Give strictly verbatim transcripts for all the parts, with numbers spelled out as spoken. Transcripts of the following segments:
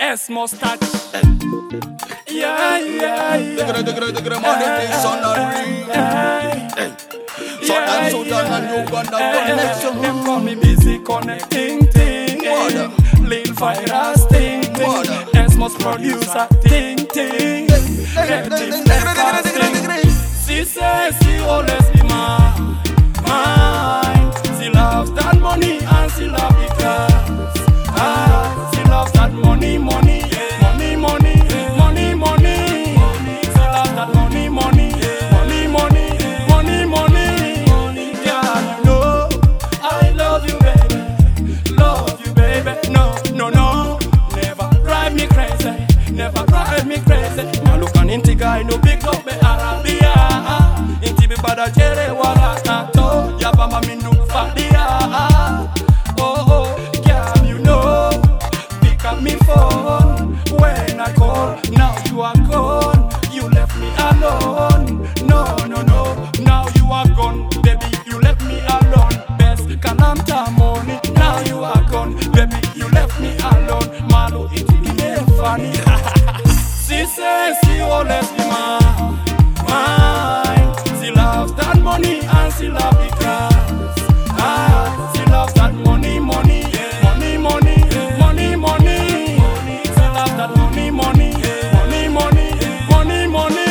S mustache. Yeah, yeah, yeah. The gra, the gra, the gra, money is on the ring. Southern Sudan and Uganda connection. Them call me busy connecting thing. Lil virus thing. S must producer thing thing. Creative casting. She says she always be mine, mine. She loves that money and she loves the cars. Ah, she loves that money, money, money, money, money, money. She loves that money, money, money, money, money, money. Yeah, you know I love you, baby, love you, baby. No, no, no, never drive me crazy, never drive me crazy. Now look an inti guy, no big up me Arabia. Inti be bada jere wala tato, yaba mami nu fadia. Oh oh, girl, you know, pick up me phone when I call. Now you are gone, you left me alone. No, no, no, now you are gone, baby, you left me alone. Best kalamta money, now you are gone, baby, you left me alone. Malu iti ile funny. She says she always be mine, mine. She loves that money and she loves the cars. Ah, she loves that money, money, money, money, money, money. She loves that money, money, money, money, money, money.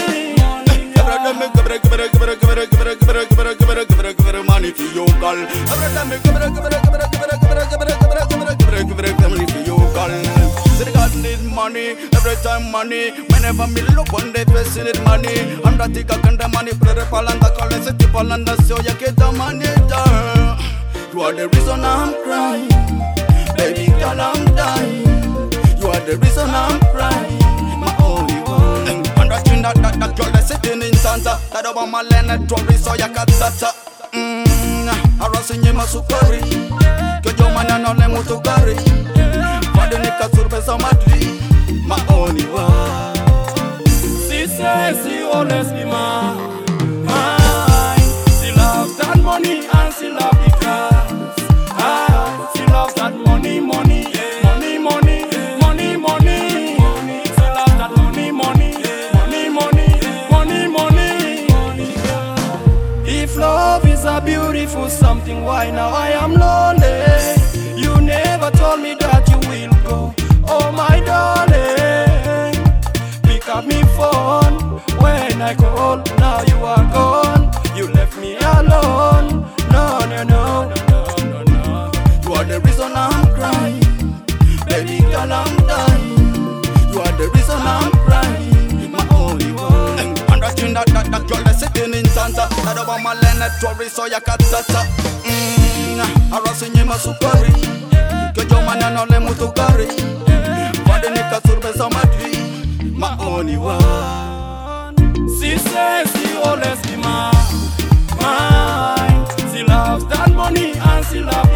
Money for you, girl. Every time me give it, give it, give it, give it, give it, give it, give it, give it, give it, give it, money for you, girl. Say God need money, every time money. Whenever me look on the face, need money. I'm not the kind of money, put it all on the color, set it all on the so you get the money, girl. You are the reason I'm crying, baby girl, I'm dying. You are the reason I'm crying, my only one. And that thing that that that girl that's sitting in Santa, that over my land, tourist so you can tata. Arasinye masukari Kyo mana nole mutugari Wadu nika surbe sa madri My only one. She says she always be mine, mine. She loves that money and she loves the cars. Ah, she loves that money, money, money, money, money, money. She loves that money, money, money, money, money, money. If love is a beautiful something, why now I am lonely? You never told me that you will go, oh my darling. Pick up me phone when I call, now you are gone. You left me alone, no, no, no, no, no, no. You are the reason I'm crying, baby girl, I'm dying. You are the reason I'm crying, my only one. And that thing that that that girl that's sitting in Santa, that over my land, tourist so you can tata. Arasinye masukari Kyo mana nole mutugari Wadu nika surbe sa madri My only one. She says she always be mine, mine. She loves that money and she loves